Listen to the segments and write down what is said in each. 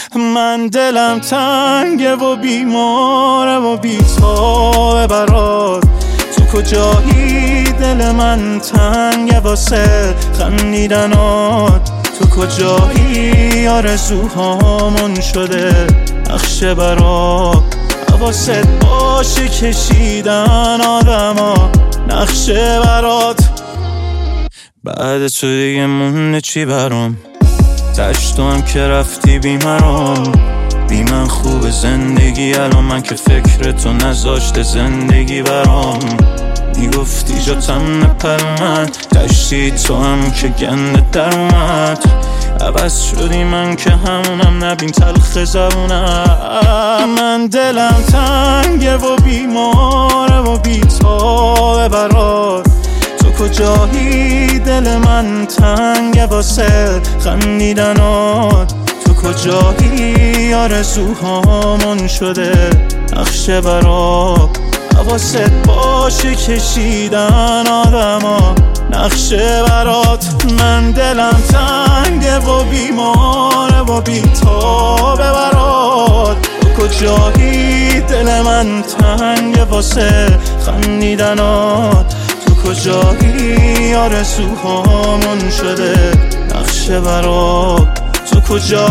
من دلم تنگه و بیماره و بی‌تابه برات. تو کجایی دل من تنگه واسه خندیدنات. تو کجایی آرزوهامون شده نقشه برات. حواست باشه کشیدن آدما نقشه برات. بعد تو دیگه مونده چی برام؟ تشت هم که رفتی بیمرام. بی من خوب زندگی الان من که فکر تو نذاشته زندگی برام. میگفتی جاتم نپر من تشتی تو هم که گنده در اومد. عوض شدی من که همونم نبین تلخ زبونم. من دلم تنگه و بیماره و بی‌تابه برات. تو کجایی دل من تنگه واسه خندیدنات. تو کجایی آرزوهامون شده نقشه برات. حواست باشه کشیدن آدما نقشه برات. من دلم تنگه و بیماره و بی‌تابه برات. تو کجایی دل من تنگه واسه خندیدنات. تو کجایی آرزوهامون شده نقشه برات. تو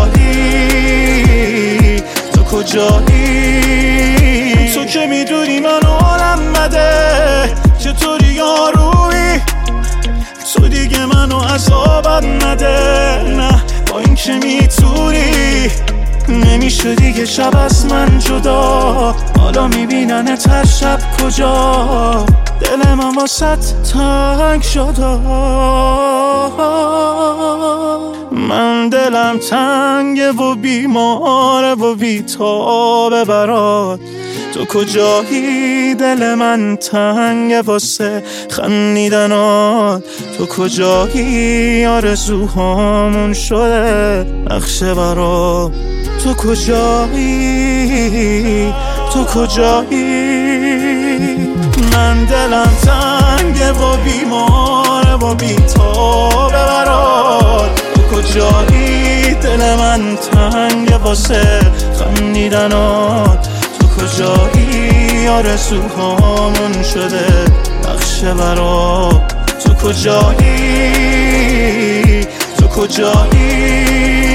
کجایی تو کجایی تو که میدونی من حالم بده چطوری یارویی. تو دیگه منو عذابم نده نه با این که میتونی. نمیشه دیگه شب از من جدا. حالا میبیننت هر شب کجا. دل من واسط تنگ شده. من دلم تنگه و بیماره و بی‌تابه برات. تو کجایی دل من تنگه واسه خندیدنات. تو کجایی آرزوهامون شده نقشه برات. تو کجایی تو کجایی. من دلم تنگه و بیماره و بی‌تابه برات. تو کجایی دل من تنگه واسه خندیدنات. تو کجایی آرزوهامون شده نقشه برات. تو کجایی تو کجایی.